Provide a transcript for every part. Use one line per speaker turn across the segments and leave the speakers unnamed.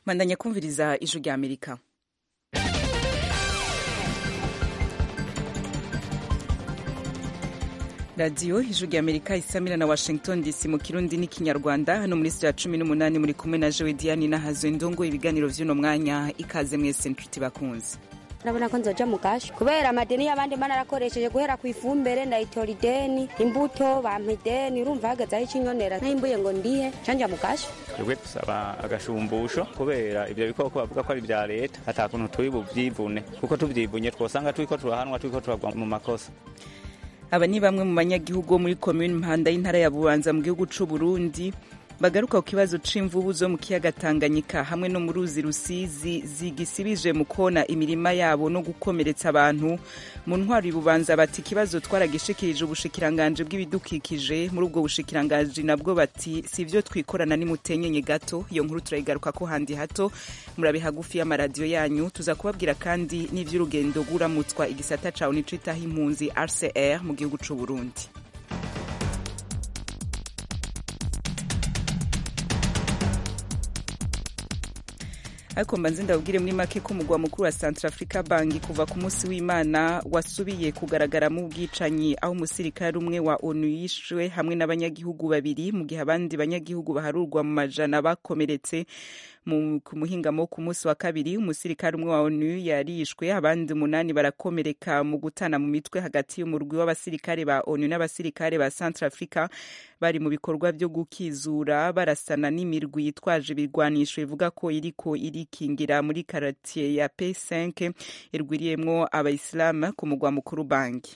Mandanya kumviriza ijwi rya Amerika. Radio ijwi rya Amerika isamira na Washington DC mu Kirundi n'ikinyarwanda. Hano muri studio ya 18 muri kumwe na Joe Diane na Hazo Ndongo. Ibiganiro vy'uno mwanya ikaze mwese nshuti bakunzi.
Nabona ko nzoja mu gashi kubera amadeni y'abandi mana arakoresheje guhera ku ifumbere ndayitora ideni imbuto bampideni urumva hagaze aho ikinyonera n'imbuye ngo ndihe canja mu gashi.
Twebwe dusaba agashumbusho kubera ivyo bikoko bavuga ko ari vya leta atakuntu turi buvyivune kuko tuvyivunye twosanga turiko turahanwa turiko turagwa mu makosa.
Aba ni bamwe mu banyagihugu muri commune Mpanda y'intara ya Bubanza mu gihugu c'u Burundi bagaruka ku kibazo c'imvubu zo mu kiyaga Tanganyika hamwe no mu ruzi Rusizi zigisibije mu kona imirima yabo no gukomeretsa abantu. Mu ntwari Bubanza bati kibazo twaragishikirije ubushikiranganje bw'ibidukikije, muri ubwo bushikiranganje nabwo bati sivyo twikorana ni mutenyenye gato. Iyo nkuru turayigaruka ko handi hato, murabe hagufi y'amaradiyo yanyu. Tuza kubabwira kandi n'ivy'urugendo guramutswa igisata ca unicitaho impunzi RCR mu gihugu c'u Burundi. Ariko mbanze ndabwire muri make ko mugwa mukuru wa Centrafrica Bangi kuva ku munsi w'Imana wasubiye kugaragara mu bwicanyi aho umusirikare umwe wa ONU yishwe hamwe n'abanyagihugu babiri mu gihe abandi banyagihugu baharurwa mu majana bakomeretse. Ku muhingamo ku munsi wa kabiri umusirikare umwe wa ONU yarishwe abandi 8 barakomereka mu gutana mu mitwe hagati y'umurwi w'abasirikare ba ONU n'abasirikare ba Centrafrica bari mu bikorwa byo gukizura barasana n'imirwi yitwaje ibigwanisho ivuga ko iriko irikingira muri quartier ya P5 irwiriyemwo abayisilamu ku mugwa mukuru Bangi.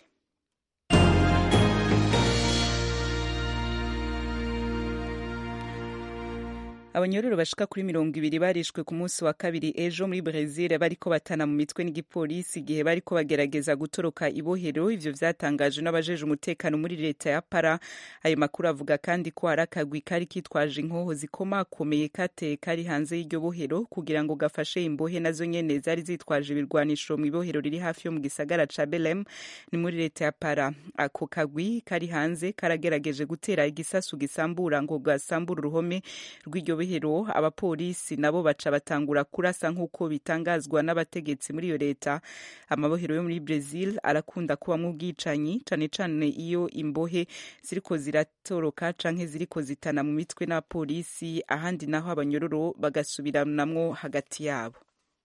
Abanyororo bashika kuri 20 barishwe ku munsi wa kabiri ejo muri Brazil bariko batana mu mitwe n'igipolisi igihe bariko bagerageza gutoroka ibohero. Ivyo vyatangaje n'abajeje umutekano muri leta ya Para. Ayo makuru avuga kandi ko harakagwi kari kitwaje inkoho zikomakomeye kate kari hanze y'iryo bohero kugira ngo gafashe imbohe nazo nyene zari zitwaje ibirwanisho mu ibohero riri hafi yo mu gisagara ca Belém ni muri leta ya Para. Ako kagwi kari hanze karagerageje gutera igisasu gisambura ngo gasambura uruhome rw'iryo hero. Abapolisi nabo baca batangura kurasa nk'uko bitangazwa n'abategetsi muri iyo leta. Amabohero yo muri Brazil arakunda kuba mu bwicanyi cane cane iyo imbohe ziriko ziratoroka canke ziriko zitana mu mitwe na polisi, ahandi naho abanyororo bagasubiranamwo hagati yabo.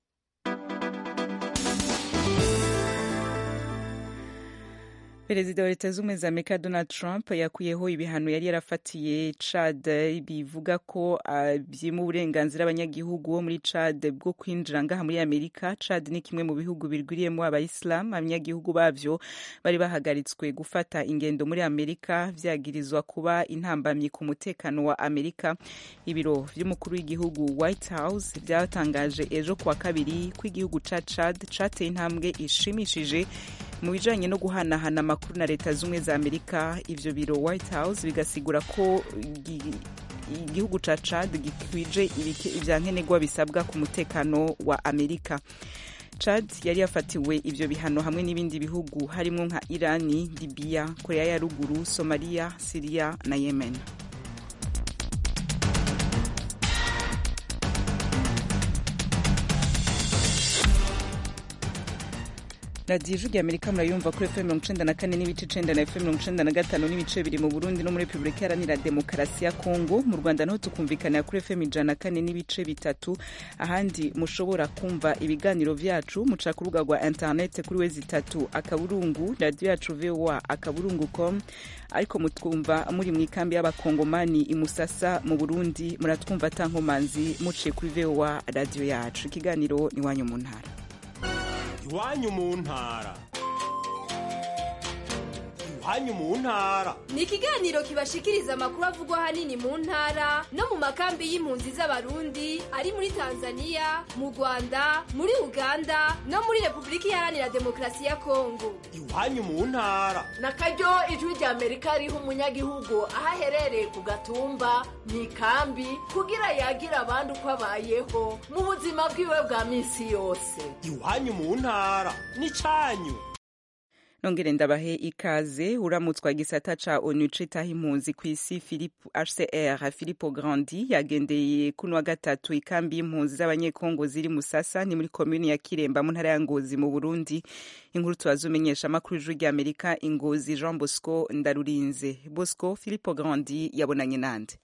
Perezida wa Leta Zunze Ubumwe za Amerika Donald Trump yakuyeho ibihano yari yarafatiye Chad bivuga ko mu burenganzira abanyagihugu bo muri Chad bwo kwinjira ngaha muri Amerika. Chad ni kimwe mu bihugu birwiriyemo abayisilamu. Abanyagihugu bavyo bari bahagaritswe gufata ingendo muri Amerika vyagirizwa kuba intambamyi ku mutekano wa Amerika. Ibiro vy'umukuru w'igihugu White House vyatangaje ejo kuwa kabiri ko igihugu ca Chad cateye intambwe ishimishije mu bijanye no guhanahana amakuru na Leta Zunze Ubumwe za Amerika. Ivyo biro White House bigasigura ko igihugu ca Chad gikwije ivyankenerwa bisabwa ku mutekano wa Amerika. Chad yari yafatiwe ivyo bihano hamwe n'ibindi bihugu harimo nka Irani, Libya, Korea ya Ruguru, Somalia, Syria na Yemen. Radio Ijwi rya Amerika murayumva kuri FM 94 n'ibice 9 na FM 95 n'ibice biri mu Burundi no muri Republika Iharanira Demokarasi ya Kongo. Mu Rwanda naho tukumvikana kuri FM 104 n'ibice 3. Ahandi mushobora kumva ibiganiro vyacu muca ku rubuga rwa internet kuri wezi 3 akaburungu radio yacu voa.com. Ariko mutwumva muri mwikambi y'abakongomani imusasa mu Burundi muratwumva tankomanzi muciye kuri voa radio yacu. Ikiganiro ni wanyu mu ntara.
Iwanyu mu ntara. Iwanyu mu ntara
ni ikiganiro kibashikiriza amakuru avugwa hanini mu ntara no mu makambi y'impunzi z'abarundi ari muri Tanzania, mu Rwanda, muri Uganda no muri Republika Iharanira Demokarasi ya Kongo.
Iwanyu mu ntara
nakaryo ijwi rya Amerika riha umunyagihugu ahaherereye ku gatumba mu ikambi kugira yagira abandi uko abayeho mu buzima bwiwe bwa minsi yose.
Iwanyu mu ntara ni canyu.
nongere ndabahe ikaze. Uramutswa gisata ca ONU citaho impunzi kw'isi HCR Filippo Grandi yagendeye kuno wa gatatu ikambi y'impunzi z'abanyekongo ziri Musasa ni muri komune ya Kiremba mu ntara ya Ngozi mu Burundi. Inkuru tubazumenyesha amakuru y'ijwi ry'Amerika Ingozi Jean Bosco Ndarurinze. Bosco, Filippo Grandi yabonanye nande?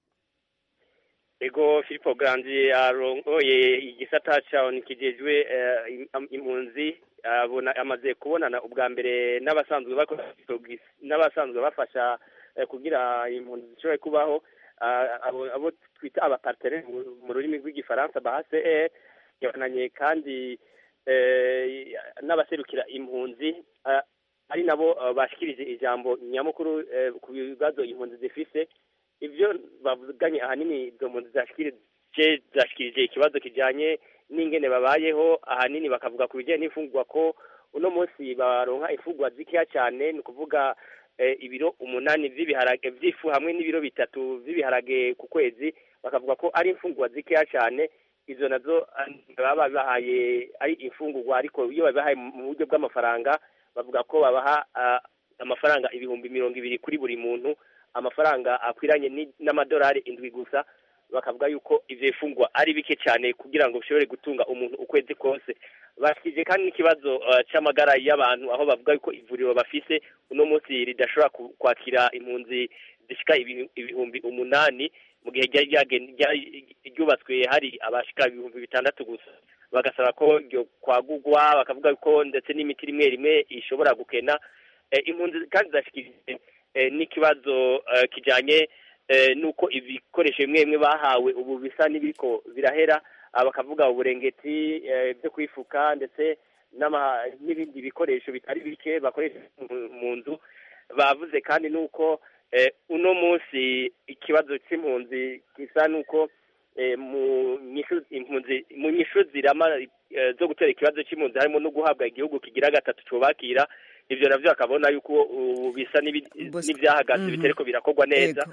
Ego Filippo Grandi arongoye igisata ca ONU kijejwe impunzi amaze kubonana ubwa mbere n'abasanzwe bafasha kugira impunzi zishobore kubaho abo twita abapartenere mu rurimi rw'igifaransa bahase yabonanye kandi n'abaserukira impunzi ari nabo bashikirije ijambo nyamukuru ku bibazo impunzi zifise. Ivyo bavuganye ahanini izo mpunzi zashikirije ikibazo kijanye n'ingene babayeho, ahanini bakavuga ku bijyanye n'imfungwa ko uno munsi baronka imfungwa zikeya cyane, ni ukuvuga ibiro 8 vy'ibiharage vy'ifu hamwe n'ibiro 3 vy'ibiharage ku kwezi. Bakavuga ko ari imfungwa zikeya cyane, izo nazo baba bahaye ari imfungurwa, ariko iyo babahaye mu buryo bw'amafaranga bavuga ko babaha amafaranga 200,000 kuri buri muntu, amafaranga akwiranye n'amadolari 7 gusa. Bakavuga yuko ivyo ifungwa ari bike cyane kugira ngo bishobore gutunga umuntu ukwezi kose. Bashikije kandi n'ikibazo c'amagara y'abantu, aho bavuga yuko ivuriro bafise uno munsi ridashobora kwakira impunzi zishika 8,000 mu gihe ryubatswe hari abashika 6,000 gusa. Bagasaba ko ryo kwagurwa, bakavuga yuko ndetse n'imiti rimwe ishobora gukena. Impunzi kandi zashikije n'ikibazo kijanye nuko ibikoresho bimwe bahawe ubu bisa n'ibiko birahera. Bakavuga uburengeti byo kwifuka ndetse n'ibindi bikoresho bitari bike bakoresha mu nzu. Bavuze kandi nuko uno munsi ikibazo c'impunzi gisa nuko mu nyishu zirama zo gutera ikibazo c'impunzi harimo no guhabwa igihugu kigira gatatu cobakira. Ivyo navyo akabona yuko bisa n'ivyahagaze bitereko birakorwa neza.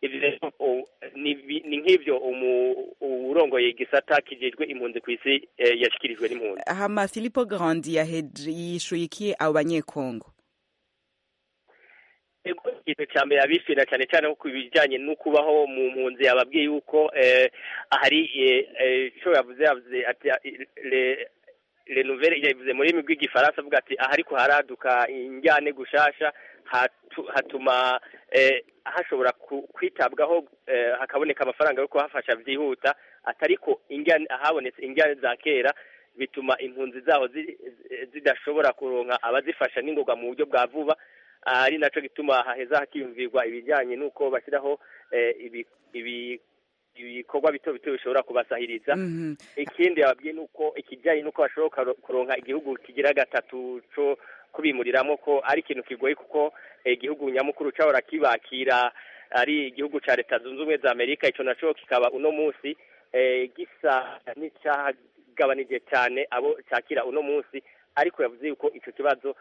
Ni nk'ivyo urongoye igisata kijejwe impunzi kw'isi yashikirijwe n'impunzi.
Hama Filippo Grandi yishuye iki abo banyekongo?
Ikintu ca mbere abishira cyane cyane ku bijanye no kubaho mu mpunzi, yababwiye yuko hari ico yavuze ati le nouvelle yavuze muri rurimi rw'igifaransa avuga ati ahariko haraduka injyane gushasha hatuma hashobora kwitabwaho hakaboneka amafaranga yo kuhafasha vyihuta, atariko injyane ahabonetse injyane za kera bituma impunzi zaho zidashobora kuronka abazifasha n'ingoga mu buryo bwa vuba. Ari naco gituma haheza hakiyumvirwa ibijyanye nuko bashyiraho ibikorwa bito bishobora kubasahiriza. Ikindi yababwiye nuko ikijyanye nuko bashobora kuronka igihugu kigira gatatu co kubimuriramwo ko ari ikintu kigoye, kuko igihugu nyamukuru cahora kibakira ari igihugu ca Leta Zunze Ubumwe za Amerika. Ico naco kikaba uno munsi gisa n'icagabanije cyane abo cakira uno munsi, ariko yavuze yuko ico kibazo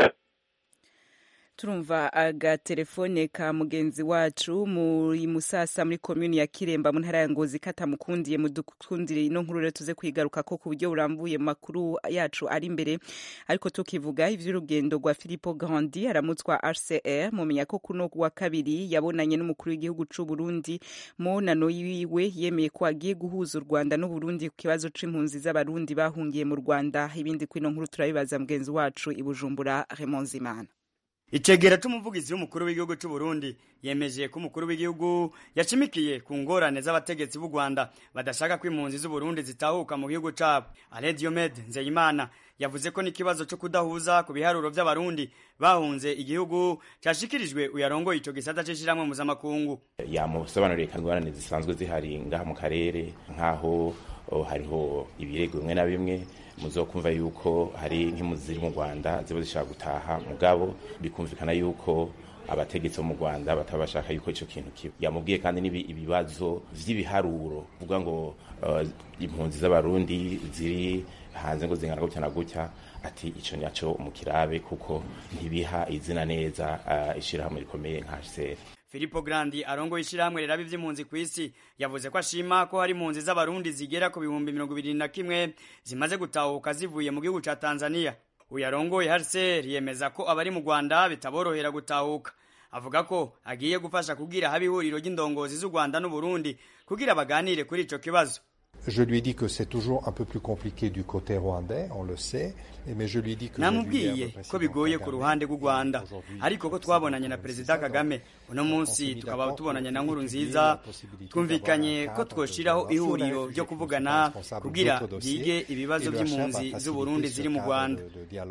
turumva agatelefone ka mugenzi wacu muri Musasa muri komune ya Kiremba mu ntara ya Ngozi katamukundiye. Mudukundire ino nkuru rero tuze kwigaruka ko ku buryo burambuye makuru yacu ari imbere. Ariko tukivuga ivy'urugendo rwa Filippo Grandi aramutswa HCR, mumenya ko kuno wa kabiri yabonanye n'umukuru w'igihugu c'u Burundi. Mu nano yiwe yemeye ko agiye guhuza u Rwanda n'u Burundi ku kibazo c'impunzi z'abarundi bahungiye mu Rwanda. Ibindi kwino nkuru turabibaza mugenzi wacu i Bujumbura Raymond Zimana.
Icegera c'umuvugizi w'umukuru w'igihugu c'u Burundi yemeje ko umukuru w'igihugu yashimikiye ku ngorane z'abategetsi b'u Rwanda badashaka ko impunzi z'u Burundi zitahuka mu gihugu cabo. Alain Diomede Nzeyimana yavuze ko n'ikibazo cyo kudahuza ku biharuro by'abarundi bahunze igihugu cyashikirijwe uyarongoye ico gisata c'ishiramwe mpuzamakungu.
Yamusobanuriye ingorane zisanzwe zihari ngaha mu karere, nkaho hariho ibirego bimwe na bimwe muzokumva yuko hari nk'impunzi ziri mu Rwanda ziba zishaka gutaha, mugabo bikumvikana yuko abategetsi bo mu Rwanda batabashaka yuko ico kintu kiba. Yamubwiye kandi ibibazo vy'ibiharuro kuvuga ngo impunzi z'abarundi ziri hanze ngo zingana gutya na gutya, ati ico nyaco umukirabe kuko ntibiha izina neza ishirahamwe rikomeye nka HCR.
Filippo Grandi arongoye ishirahamwe rirabi vy'impunzi kw'isi yavuze ko ashima ko hari impunzi z'abarundi zigera ku 21,000 zimaze gutahuka zivuye mu gihugu ca Tanzania. uyarongoye HCR yemeza ko abari mu Rwanda bitaborohera gutahuka. Avuga ko agiye gufasha kugira haba ihuriro ry'indongozi z'u Rwanda n'u Burundi kugira baganire kuri ico kibazo.
Je lui dis que c'est toujours un peu plus compliqué du côté rwandais, on le sait, mais je lui dis que
namubwiye ko bigoye ku ruhande rw'u Rwanda, ariko ko twabonanye na Perezida Kagame uno munsi tukaba tubonanye na Nkurunziza, twumvikanye ko twoshiraho ihuriro ryo kuvugana kugira byige ibibazo by'impunzi z'u Burundi ziri mu Rwanda.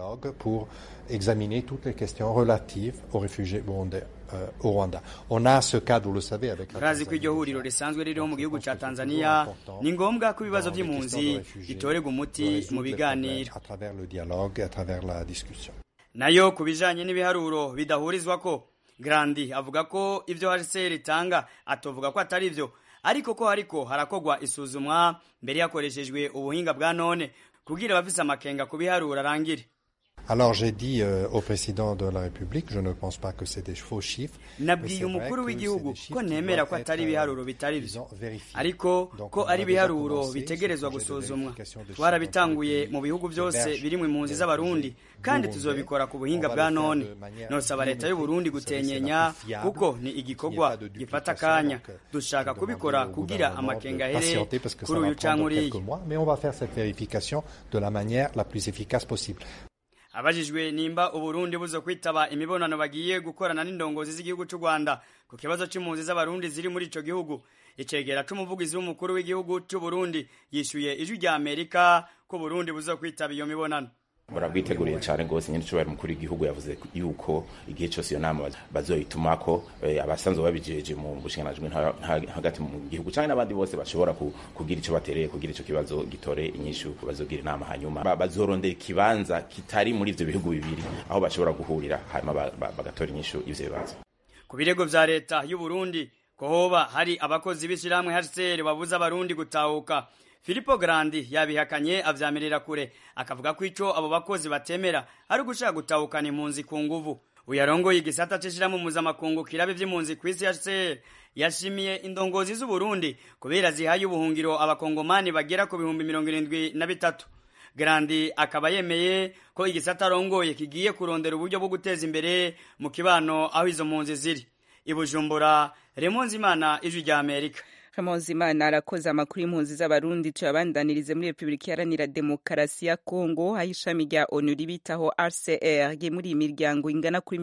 Pour examiner toutes les questions relatives aux réfugiés burundais au Rwanda. On a ce cadre, vous le savez, avec la
Tanzania. Ko iryo huriro risanzwe ririho mu gihugu ca Tanzania, ni ngombwa ko ibibazo by'impunzi bitorerwa umuti mu biganiro.
À travers le dialogue, à travers la discussion.
Nayo kubijanye n'ibiharuro bidahurizwa ko Grandi avuga ko ivyo HCR itanga atovuga ko atari ivyo, ariko ko hariko harakogwa isuzumwa mbere yakoreshejwe ubuhinga bwa none kugira abafise amakenga kubiharura arangire.
Alors j'ai dit au président de la République, je ne pense pas que c'est des faux chiffres.
Nabwiye umukuru w'igihugu ko nemera ko atari ibiharuro bitari byo, ariko ko ari ibiharuro bitegerezwa gusuzumwa. Twarabitanguye mu bihugu byose biri mu impunzi z'abarundi kandi tuzobikora ku buhinga bwa none. Nosaba leta y'u Burundi gutenyenya kuko ni igikorwa gifata kanya. Dushaka kubikora kugira amakenga here kuri uyu cankuriye.
Mais on va faire cette vérification de la manière la plus efficace possible.
Abajijwe nimba Uburundi buzo kwitaba imibonano bagiye gukorana n'indongozi z'igihugu cy'u Rwanda ku kibazo c'impunzi z'abarundi ziri muri ico gihugu, icegera c'umuvugizi w'umukuru w'igihugu cy'u Burundi yishuye ijwi rya Amerika ko Burundi buzo kwitaba iyo mibonano.
Murabwiteguriye cyane gose nyine cyo bari mukuru w'igihugu yavuze yuko igihe cyose iyo nama bazoyitumako abasanzwe babijeje mu bushinganajwe hagati mu gihugu cyane n'abandi bose bashobora kugira ico batereye kugira ico kibazo gitore inyishu bazogira inama hanyuma bazorondera ikibanza kitari muri ivyo bihugu bibiri aho bashobora guhurira hanyuma bagatora inyishu ivyo bibazo.
Ku birego vya leta y'u Burundi ko hoba hari abakozi b'ishiramwe HCR babuza abarundi gutahuka, Filippo Grandi yabihakanye avyamirira kure, akavuga ko ico abo bakozi batemera ari gushaka gutahukana impunzi ku nguvu. Uyarongoye igisata c'ishirahamwe mpuzamakungu kirabe vy'impunzi kw'isi HCR yashimiye indongozi z'u Burundi kubera zihaye ubuhungiro abakongomani bagera ku 73,000. Grandi akaba yemeye ko igisata arongoye kigiye kurondera uburyo bwo guteza imbere mu kibano aho izo mpunzi ziri. I Bujumbura, Raymond Zimana, Ijwi rya Amerika.
Imana arakoze amakuru y'impunzi z'abarundi tuyabandanirize muri Republika Iharanira Demokarasi ya Kongo, aho ishami rya ONU ribitaho RCR muri imiryango ingana kuri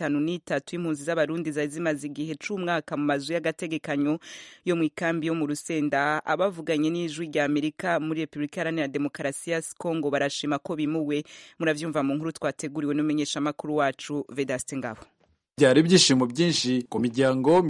53 y'impunzi z'abarundi zari zimaze igihe c'umwaka mu mazu y'agategekanyo yo mu ikambi yo mu Rusenda. Abavuganye n'Ijwi rya Amerika muri Republika Iharanira Demokarasi ya Kongo barashima ko bimuwe. Muravyumva mu nkuru twateguriwe n'umenyesha makuru wacu Vedaste Ngabo.
Byari ibyishimo byinshi ku miryango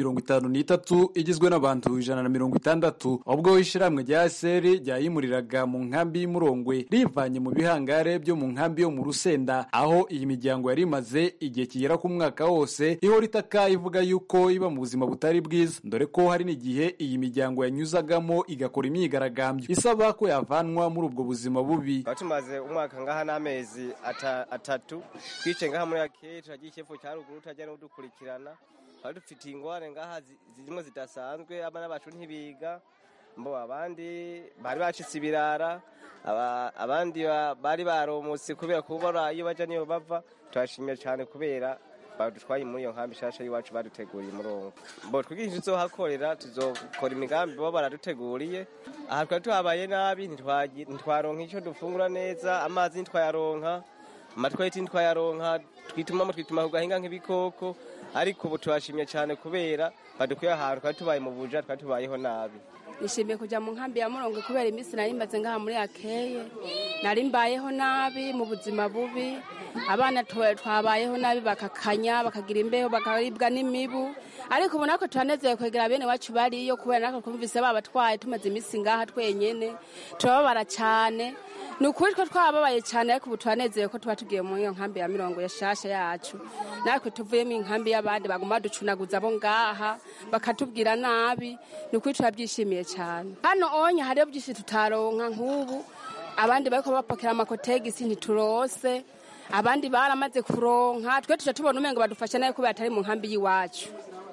53 igizwe n'abantu 160 ubwo ishiramwe rya seri ryayimuriraga mu nkambi y'Umurongwe rivanye mu bihangare byo mu nkambi yo mu Rusenda, aho iyi miryango yari imaze igihe kigera ku mwaka wose ihora itaka ivuga yuko iba mu buzima butari bwiza, dore ko hari n'igihe iyi miryango yanyuzagamo igakora imyigaragambyo isaba ko yavanwa muri ubwo buzima bubi.
Tumaze umwaka ngaha n'amezi atatu twice ngaha muri akeye turagiye cyefo cya ruguru tajya dukurikirana, hari dufite ingware ngaha zirimo zidasanzwe, abana bacu ntibiga, mbo abandi bari bacitse ibirara, abandi bari baromotse kubera kubura iyo baja niyo bava. Turashimye cyane kubera badutwaye muri iyo nkambi shasha y'iwacu baduteguriye Umurongo. Mbo twigishije tuzohakorera, tuzokora imigambi bo baraduteguriye. Aha twari tuhabaye nabi, ntitwaronka icyo dufungura neza, amazi ntitwayaronka, amatweti ntitwayaronka, twituma ku gahinga nk'ibikoko, ariko ubu turashimye cyane kubera badukuye ahantu twari tubaye mu buja, twari tubayeho nabi.
Nishimiye kujya mu nkambi ya Murongo kubera iminsi nari maze ngaha muri akeye, nari mbayeho nabi mu buzima bubi, abana twabayeho nabi bakakanya, bakagira imbeho, bakaribwa n'imibu, ariko ubu nako turanezeye kwegera bene wacu bariyo kubera nako twumvise babatwaye tumaze iminsi ngaha twenyene, turababara cyane. Nukuri ko twababaye cyane, ariko ubu turanezeye ko tuba tugiye mu iyo nkambi ya Mirongo yashasha yacu, natwe tuvuye mu nkambi y'abandi baguma ducunaguza abo ngaha bakatubwira nabi. Nukuri turabyishimiye cyane. Hano onye hariyo byinshi tutaronka, nk'ubu abandi bariko bapakira amakotegisi ntiturose, abandi baramaze kuronka, twe tuje tubona umengo badufasha nayo kubera atari mu nkambi y'iwacu.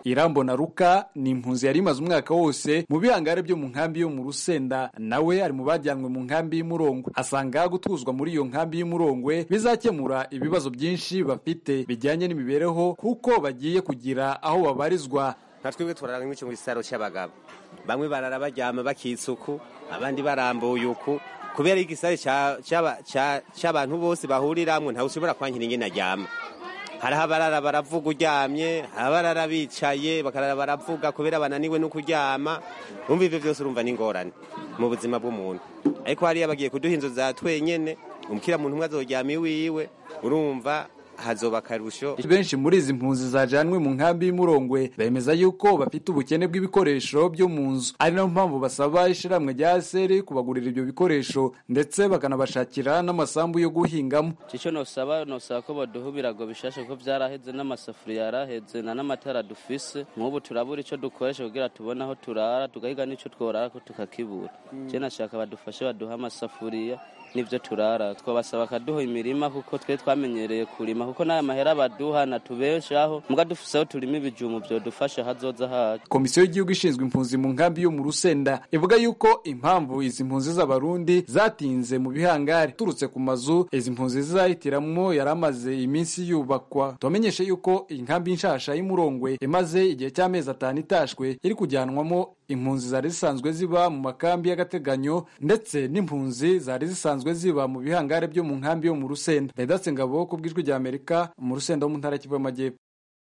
Irambona Ruka ni impunzi yari imaze umwaka wose mu bihangare byo mu nkambi yo mu Rusenda, nawe ari mu bajyanwe mu nkambi y'Umurongwe. Asanga gutuzwa muri iyo nkambi y'Umurongwe bizakemura ibibazo byinshi bafite bijyanye n'imibereho kuko bagiye kugira aho babarizwa.
Natwebwe turaranga imico mu gisaro cy'abagabo, bamwe barara baryama bakitsuku, abandi barambuye uku, kubera igisare cy'abantu bose bahuriramwe ntawe ushobora kwankira ingene aryama. Hariho abarara baravuga uryamye, abarara bicaye bakarara baravuga kubera bananiwe no kuryama. Umva ivyo byose urumva n'ingorane mu buzima bw'umuntu. Ariko hariya bagiye kuduha inzu za twenyene, umukira muntu umwe azoryama iwiwe, urumva hazoba karusho.
Benshi muri izi mpunzi zajanwe mu nkambi y'Umurongwe bemeza yuko bafite ubukene bw'ibikoresho byo mu nzu, ari nayo mpamvu basaba ishiramwe rya seri kubagurira ibyo bikoresho ndetse bakanabashakira n'amasambu yo guhingamo.
Cico nosaba ko baduha ibirago bishashe ko vyaraheze n'amasafuriya yaraheze na n'amatara dufise. Nk'ubu turabura ico dukoresha kugira tubone aho turara, tugahiga n'ico tworara ko tukakibura. Je nashaka badufashe baduha amasafuriya nivyo turara. Twabasaba kaduha imirima kuko twe twamenyereye kurima, kuko n'aya mahera baduha natubeshaho muga dufiseho turima ibijumu byo dufasha hazoza haje.
Komisiyo y'igihugu ishinzwe impunzi mu nkambi yo mu Rusenda ivuga yuko impamvu izi mpunzi z'abarundi zatinze mu bihangare turutse ku mazu izi mpunzi zahitiramwo yaramaze iminsi yubakwa. Tumenyeshe yuko inkambi nshasha y'Umurongwe imaze igihe cy'amezi 5 itashwe iri kujyanwamo impunzi zari zisanzwe ziba mu makambi y'agateganyo ndetse n'impunzi zari zisanzwe ziba mu bihangare byo mu nkambi yo mu Rusenda. Vedaste Ngabo ku bw'ijwi rya Amerika mu Rusenda wo mu ntara y'Kivu y'Amajyepfo.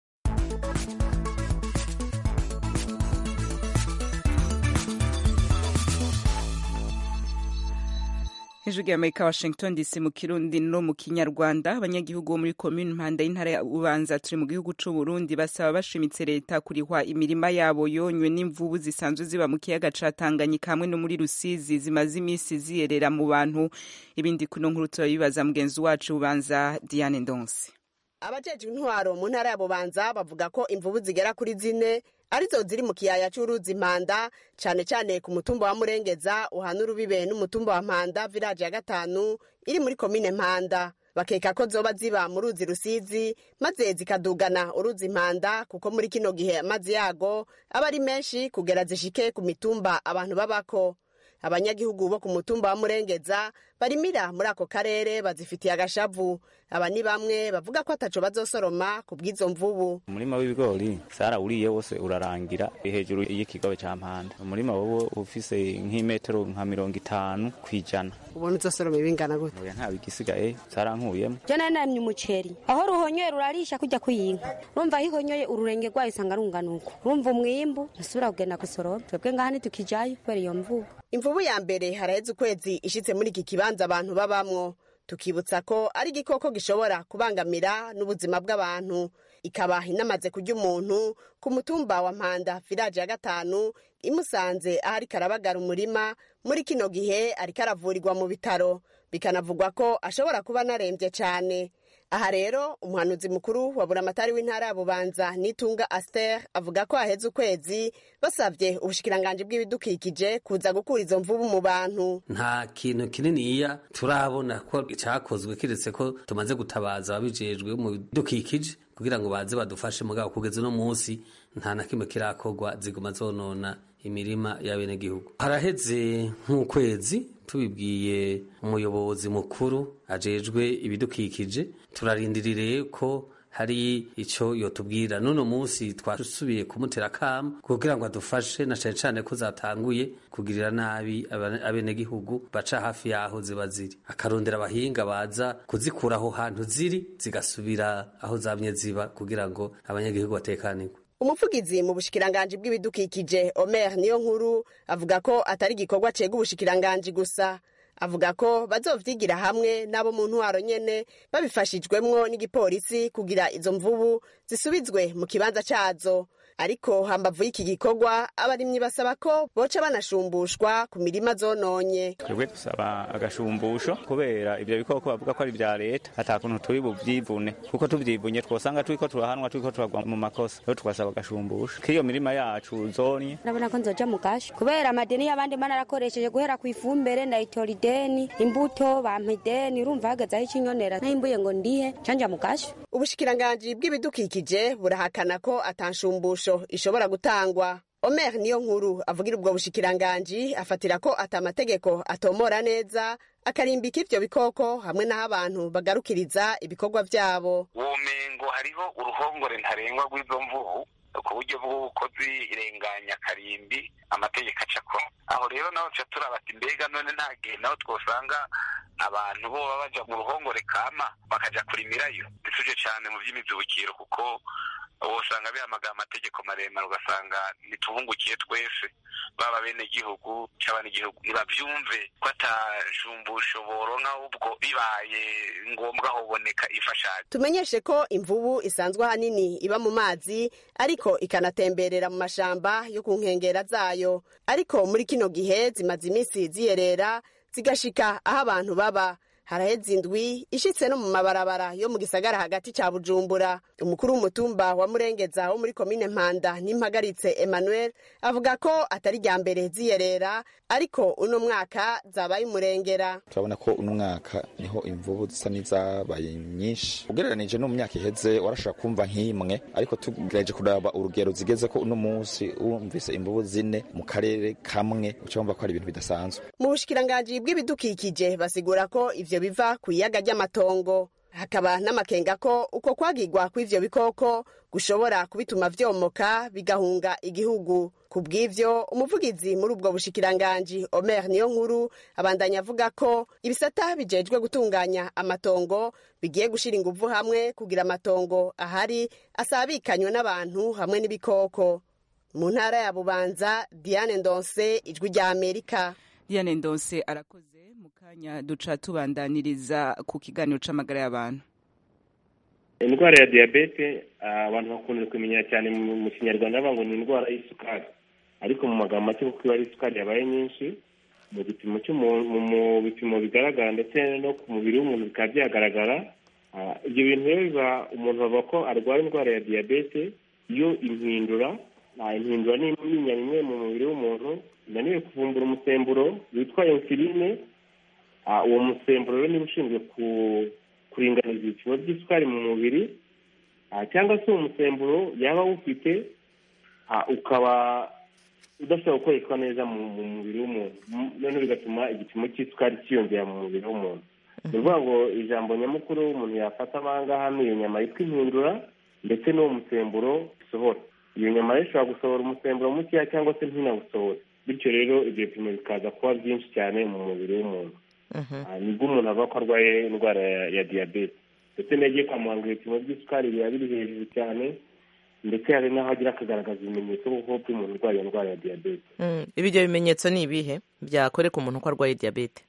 Ijwi Amerika Washington DC mu Kirundi no mu Kinyarwanda. Abanyagihugu bo muri commune Mpanda y'intara ya Bubanza turi mu gihugu c'u Burundi basaba bashimitse leta kurihwa imirima yabo yonywe n'imvubu zisanzwe ziba mu kiyaga ca Tanganyika hamwe no muri Rusizi zimaze imisi ziyerera mu bantu. Ibindi kuno nkuru turabibaza mugenzi wacu Bubanza Diane Ndonse.
Abajejwe intwaro mu ntara ya Bubanza bavuga ko imvubu zigera kuri 4 arizo ziri mu kiyaya c'uruzi Mpanda, cane cane ku mutumba wa Murengeza uhana urubibe n'umutumba wa Mpanda village ya 5 iri muri commune Mpanda. Bakeka ko zoba ziba mu ruzi Rusizi maze zikadugana uruzi Mpanda, kuko muri kino gihe amazi yago aba ari menshi kugera zishike ku mitumba abantu babako. Abanyagihugu bo ku mutumba wa Murengeza barimira muri ako karere bazifitiye agashavu. Aba ni bamwe bavuga ko ataco bazosoroma ku bw'izo mvubu.
Umurima w'ibigori sara uriye wose urarangira hejuru y'ikigobe ca Mpanda. Umurima wowe ufise nk'imetero nka 50 kwijana.
Ubona uzosoroma ibingana gute?
Oya nta bigisigaye sarankuyemo.
Jana namye umuceri. Aho ruhonyoye rurarisha kujya kuyinka. Urumva hihonyoye ururenge rwayo isanga runganuko. Urumva umwimbu nsubira kugenda gusoroma. Twebwe ngahani tukijayo kubera iyo mvubu. Imvubu
ya mbere haraheze ukwezi ishitse muri iki kibanza abantu babamwo. Tukibutsa ko ari igikoko gishobora kubangamira n'ubuzima bw'abantu. Ikaba inamaze kurya umuntu ku mutumba wa Mpanda village ya 5 imusanze ahari karabagara umurima muri kino gihe ari karavurirwa mu bitaro. Bikanavugwa ko ashobora kuba narembye cyane. Aha rero umuhanuzi mukuru wa buramatari w'intara ya Bubanza Nitunga Aster avuga ko aheze ukwezi basavye ubushikiranganje bw'ibidukikije kuza gukura izo mvubu mu bantu.
Nta kintu kininiya turabona ko cyakozwe kiretse ko tumaze gutabaza ababijejwe mu bidukikije kugira ngo baze badufashe mugabo kugeza no munsi nta na kimwe kirakogwa ziguma zonona imirima y'abenegihugu. Haraheze nk'ukwezi tubibwiye umuyobozi mukuru ajejwe ibidukikije, turarindirire ko hari ico yotubwira. Nuno munsi twasubiye kumutera kama kugira ngo adufashe na cyane cyane ko zatanguye kugirira nabi abenegihugu baca hafi yaho ziba ziri, akarondera abahinga baza kuzikura aho hantu ziri zigasubira aho zamye ziba kugira ngo abanyagihugu batekanirwe.
Umuvugizi mu bushikiranganje bw'ibidukikije Omer niyo nkuru avuga ko atari gikorwa cega ubushikiranganje gusa. Avuga ko bazovyigira hamwe nabo mu ntwaro nyene babifashijwemwo n'igipolisi kugira izo mvubu zisubizwe mu kibanza cazo. Ariko hambavu y'iki gikorwa abarimyi basaba ko boca banashumbushwa ku mirima zononye.
Twebwe dusaba agashumbusho kubera ibyo bikoko bavuga ko ari bya leta atakuntu turi buvyivune, kuko tuvyivunye twosanga turiko turahanwa turiko turagwa mu makosa. Rero twasaba agashumbusho k'iyo mirima yacu zonye.
Nabona ko nzoja mu gasho kubera amadeni y'abandi mana arakoresheje guhera ku ifumbire na itorideni imbuto bampideni, urumva hagaze aho ikinyonera nahimbuye ngo ndihe canja mu gasho.
Ubushikiranganje bw'ibidukikije burahakana ko atanshumbusho inyigisho ishobora gutangwa. Omer niyo nkuru avugira ubwo bushikiranganji afatira ko atamategeko atomora neza akarimbika ivyo bikoko hamwe n'aho abantu bagarukiriza ibikorwa vyabo.
Womengo hariho uruhongore ntarengwa rw'izo mvubu ku buryo bw'ubukozi irenganya karimbi amategeko acako. Aho rero naho tuca turabati mbega none nta gihe naho twosanga abantu bo baja mu ruhongore kama bakaja kurimirayo. Bisuje cane mu vy'imizibukiro kuko usanga bihamagara amategeko maremare ugasanga nituhungukiye twese baba bene gihugu cy'abana igihugu ntibavyumve ko atashumbusho boronka ubwo bibaye ngombwa hoboneka ifashanyo.
Tumenyeshe ko imvubu isanzwe hanini iba mu mazi ariko ikanatemberera mu mashamba yo ku nkengera zayo, ariko muri kino gihe zimaze iminsi ziyerera zigashika aho abantu baba. Haraheze indwi ishitse no mu mabarabara yo mu gisagara hagati ca Bujumbura. Umukuru w'umutumba wa Murengeza wo muri komine Mpanda Nimpagaritse Emmanuel avuga ko atari rya mbere ziyerera ariko uno mwaka zabaye umurengera.
Turabona ko uno mwaka niho imvubu zisa n'izabaye nyinshi ugereranije no mu myaka iheze warashaka kumva nk'imwe, ariko tugerageje kuraba urugero zigeze ko uno munsi wumvise imvubu 4 mu karere kamwe ucumva ko ari ibintu bidasanzwe.
Mu bushikiranganji bw'ibidukikije basigura ko ivyo biva ku iyaga ry'amatongo, hakaba n'amakenga ko uko kwagirwa kw'ivyo bikoko gushobora kubituma vyomoka bigahunga igihugu. Kubw'ivyo umuvugizi muri ubwo bushikiranganji Omer niyo nkuru abandanya avuga ko ibisata bijejwe gutunganya amatongo bigiye gushira inguvu hamwe kugira amatongo ahari asabikanywe n'abantu hamwe n'ibikoko. Mu ntara ya Bubanza, Diane Ndonse, Ijwi rya Amerika.
Diane Ndonse arakoze. Mukanya duca tubandaniriza ku kiganiro c'amagara y'abantu.
Indwara ya diabete abantu bakunda kumenya cyane mu Kinyarwanda bavuga ngo ni indwara y'isukari, ariko mu magambo make kuko iba ari isukari yabaye nyinshi mu gipimo mu bipimo bigaragara ndetse no ku mubiri w'umuntu bikaba byagaragara. Ibyo bintu rero biba umuntu bavuga ko arwara indwara ya diabete iyo impindura ni imyinya imwe mu mubiri w'umuntu inaniwe kuvumbura umusemburo witwa insuline. Uwo musemburo rero niba ushinzwe kuringaniza ibipimo by'isukari mu mubiri, cyangwa se uwo musemburo yaba ufite ukaba udashobora gukoreshwa neza mu mubiri w'umuntu, noneho bigatuma igipimo cy'isukari cyiyongera mu mubiri w'umuntu. Ni ukuvuga ngo ijambo nyamukuru umuntu yafata ahangaha ni iyo nyama yitwa impindura ndetse n'uwo musemburo usohora. Iyo nyama rero ishobora gusohora umusemburo mukeya cyangwa se ntinawusohore, bityo rero ibyo bipimo bikaza kuba byinshi cyane mu mubiri w'umuntu. Nibwo umuntu avuga ko arwaye indwara ya diyabete, ndetse nagiye kwa muganga ibipimo by'isukari biba biri hejuru cyane, ndetse hari n'aho agira akagaragaza ibimenyetso kuko umuntu urwaye indwara ya diyabete.
Ibyo bimenyetso ni ibihe byakwereka umuntu ko arwaye diyabete?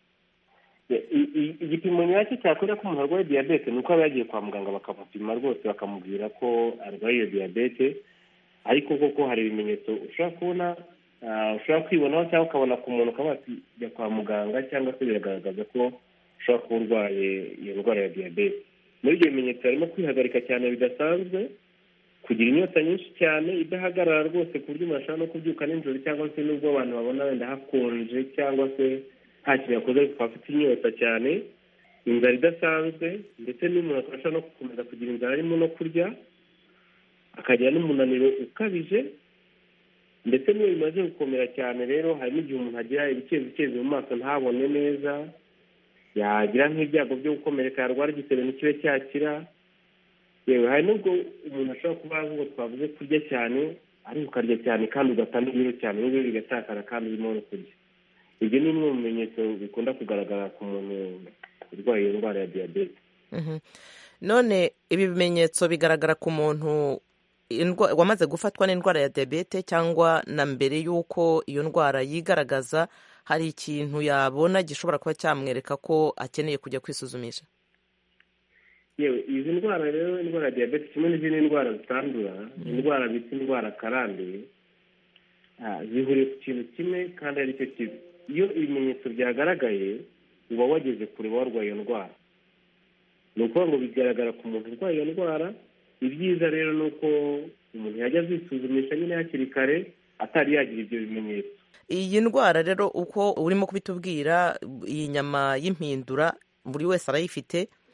Igipimo nyacyo cyakwereka ko umuntu arwaye diyabete ni uko aba yagiye kwa muganga bakamupima rwose bakamubwira ko arwaye iyo diyabete, ariko koko hari ibimenyetso ushobora kubona ushobora kwibonaho cyangwa ukabona ku muntu ukaba wajya kwa muganga, cyangwa se biragaragaza ko ushobora kuba urwaye iyo ndwara ya diyabete. Muri ibyo bimenyetso harimo kwihagarika cyane bidasanzwe, kugira inyota nyinshi cyane idahagarara rwose ku buryo umuntu ashobora no kubyuka nijoro, cyangwa se n'ubwo abantu babona wenda hakonje cyangwa se nta kintu yakoze ariko afite inyota cyane, inzara idasanzwe, ndetse n'umuntu ashobora no gukomeza kugira inzara arimo no kurya, akagira n'umunaniro ukabije, ndetse n'iyo bimaze gukomera cyane rero hari n'igihe umuntu agira ibicezi mu maso ntabone neza, yagira nk'ibyago byo gukomereka, yarwara igisebe ntikibe cyakira. Yewe hari n'ubwo umuntu ashobora kuba nk'uko twavuze kurya cyane, ariko ukarya cyane kandi ugatanga ibiro cyane, n'ibiro bigatakara kandi urimo no kurya. Ibyo ni bimwe mu bimenyetso bikunda kugaragara ku muntu urwaye iyo ndwara ya diyabete.
None ibi bimenyetso bigaragara ku muntu wamaze gufatwa n'indwara ya diyabete, cyangwa na mbere y'uko iyo ndwara yigaragaza hari ikintu yabona gishobora kuba cyamwereka ko akeneye kujya kwisuzumisha?
Yewe izi ndwara rero, indwara ya diyabete kimwe n'izindi ndwara zitandura, indwara bita indwara karande, zihuriye ku kintu kimwe kandi ari cyo kibi. Iyo ibimenyetso byagaragaye uba wageze kure warwaye iyo ndwara. Ni ukuvuga ngo bigaragara ku muntu urwaye iyo ndwara. Ibyiza rero ni uko umuntu yajya azisuzumisha nyine hakiri kare atari yagira ibyo bimenyetso.
Iyi ndwara rero uko urimo kubitubwira, iyi nyama y'impindura buri wese arayifite,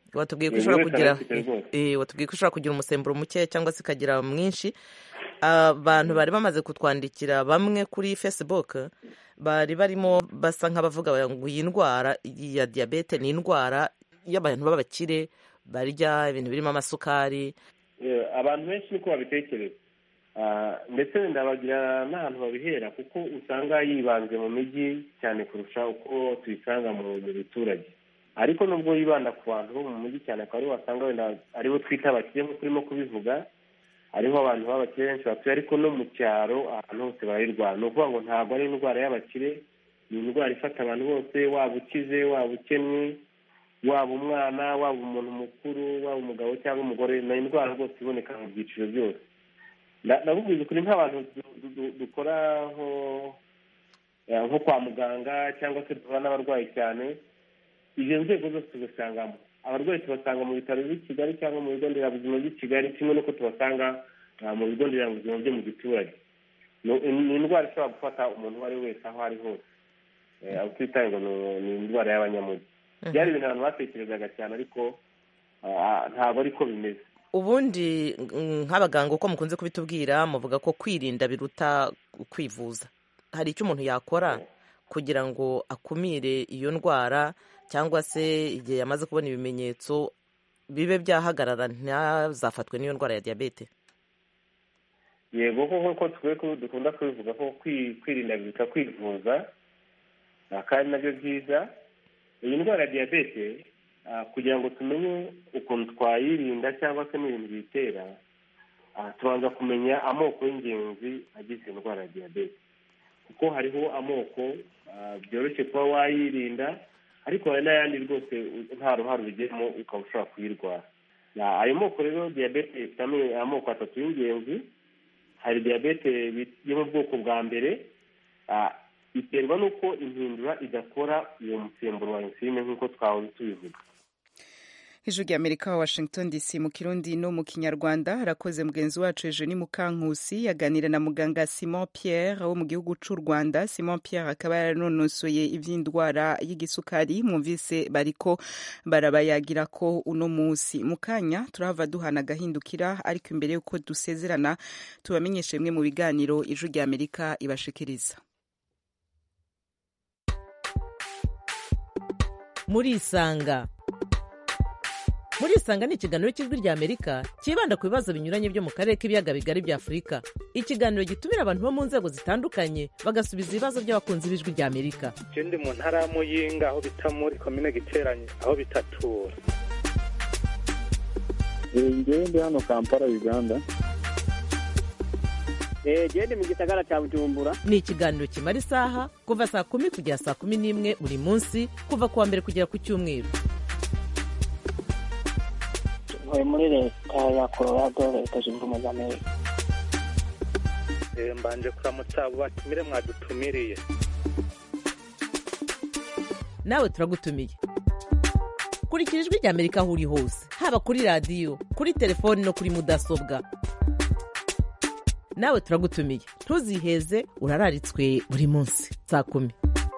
watubwiye ko ishobora kugira umusemburo muke cyangwa se ikagira mwinshi. Abantu bari bamaze kutwandikira bamwe kuri Facebook bari barimo basa nk'abavuga ngo iyi ndwara ya diyabete ni indwara y'abantu b'abakire barya ibintu birimo amasukari.
Abantu benshi niko babitekereza, ndetse ndabagira n'ahantu babihera kuko usanga yibanze mu mijyi cyane kurusha uko tuyisanga mu biturage. Ariko nubwo yibanda ku bantu bo mu mujyi cyane akaba aribo wasanga wenda aribo twita abakire nk'uko urimo kubivuga, hariho abantu b'abakire benshi batuye, ariko no mu cyaro ahantu hose barayirwara. Ni ukuvuga ngo ntabwo ari indwara y'abakire, ni indwara ifata abantu bose, waba ukize waba ukennye, waba umwana waba umuntu mukuru waba umugabo cyangwa umugore. Ni indwara rwose iboneka mu byiciro byose. Ndabubwiza ukuri nk'abantu dukora nko kwa muganga cyangwa se duhura n'abarwayi cyane, izo nzego zose tuzisangamo. Abarwayi tubasanga mu bitaro by'i Kigali cyangwa mu bigo nderabuzima by'i Kigali, kimwe n'uko tubasanga mu bigo nderabuzima byo mu giturage. Ni indwara ishobora gufata umuntu uwo ari we wese aho ari hose, aho twitaye ngo ni indwara y'abanyamujyi. Byari ibintu abantu batekerezaga cyane, ariko ntabwo ariko bimeze.
Ubundi nk'abaganga uko mukunze kubitubwira, muvuga ko kwirinda biruta kwivuza. Hari icyo umuntu yakora kugira ngo akumire iyo ndwara, cyangwa se igihe yamaze kubona ibimenyetso bibe byahagarara ntazafatwe n'iyo ndwara ya diyabete?
Yego, nk'uko dukunda kubivuga ko kwirinda biruta kwivuza, kandi nabyo byiza. Iyi ndwara ya diyabete kugira ngo tumenye ukuntu twayirinda cyangwa se n'ibintu biyitera, tubanza kumenya amoko y'ingenzi agize indwara ya diyabete, kuko hariho amoko byoroshye kuba wayirinda, ariko hari n'ayandi rwose nta ruhare ubigiramo ukaba ushobora kuyirwara. Ayo moko rero diyabete ifite amoko atatu y'ingenzi. Hari diyabete yo mu bwoko bwa mbere, iterwa n'uko impindura idakora uwo musemburo wa insuline nk'uko twahoze tubivuga.
Ijwi ry'Amerika wa Washington DC mu Kirundi no mu Kinyarwanda. Harakoze mugenzi wacu Eugenie Mukankusi yaganira na muganga Simon Pierre wo mu gihugu cy'u Rwanda. Simon Pierre akaba yaranonosoye iby'indwara y'igisukari. Mwumvise bariko barabayagira ko uno munsi. Mu kanya turahava duhana agahindukira, ariko imbere y'uko dusezerana tubamenyeshe bimwe mu biganiro Ijwi ry'Amerika ibashikiriza.
Muri Isanga ni ikiganiro cy'Ijwi ry'Amerika kibanda ku bibazo binyuranye byo mu karere k'ibiyaga bigari bya Afurika. Ikiganiro gitumira abantu bo mu nzego zitandukanye bagasubiza ibibazo by'abakunzi b'Ijwi ry'Amerika.
Je ndi mu ntara ya Muyinga, aho bita muri komine Giteranyi, aho bitatura.
Ndi hano Kampala, Uganda.
Ndi mu gisagara cya Bujumbura.
Ni ikiganiro kimara isaha kuva saa 10 kugera saa 11 buri munsi, kuva kuwa mbere kugera ku cyumweru.
Muri leta ya Colorado, leta zunze ubumwe za Amerika.
Mbanje kuramutsa abo batumire mwadutumiriye.
Nawe turagutumiye. Kurikira Ijwi ry'Amerika aho uri hose, haba kuri radiyo, kuri telefoni no kuri mudasobwa. Nawe turagutumiye, ntuziheze, urararitswe buri munsi saa 10.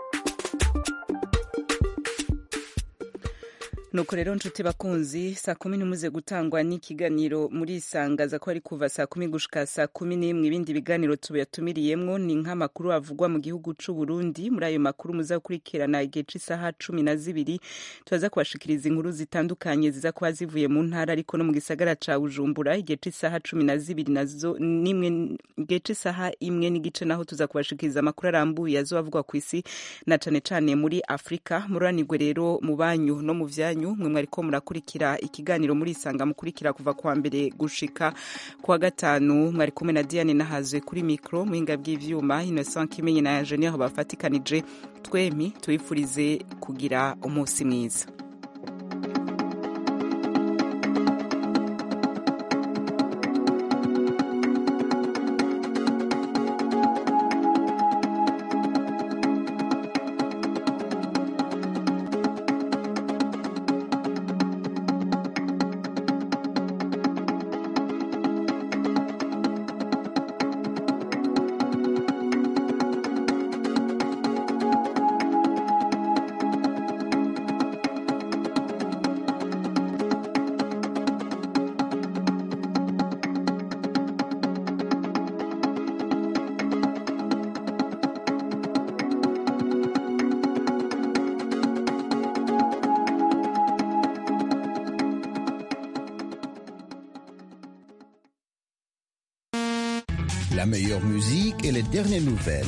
Nuko rero nshuti bakunzi, saa 10 nimuze gutangwa n'ikiganiro muri Isangaza ko ari kuva saa 10 gushika saa 11. Ibindi biganiro tubatumiriyemwo ni nk'amakuru avugwa mu gihugu c'u Burundi. Muri ayo makuru muzakurikirana igihe c'isaha 12 tuza kubashikiriza inkuru zitandukanye ziza kuba zivuye mu ntara ariko no mu gisagara ca Bujumbura. Igihe c'isaha 12 nazo nimwe, igihe c'isaha 1 n'igice naho tuza kubashikiriza amakuru arambuye azovugwa ku isi na cane cane muri Afrika. Muranirwe rero mu banyu no mu vyanyu. Mwe mwariko murakurikira ikiganiro muri Isanga mukurikira kuva kwa mbere gushika kwa gatanu. Mwari kumwe na Diane Nahazwe kuri mikro, muhinga bw'ivyuma Innocent Kimenyi na Eugenie aho bafatikanije. Twemi tuyifurize kugira umunsi mwiza.
La meilleure musique et les dernières nouvelles.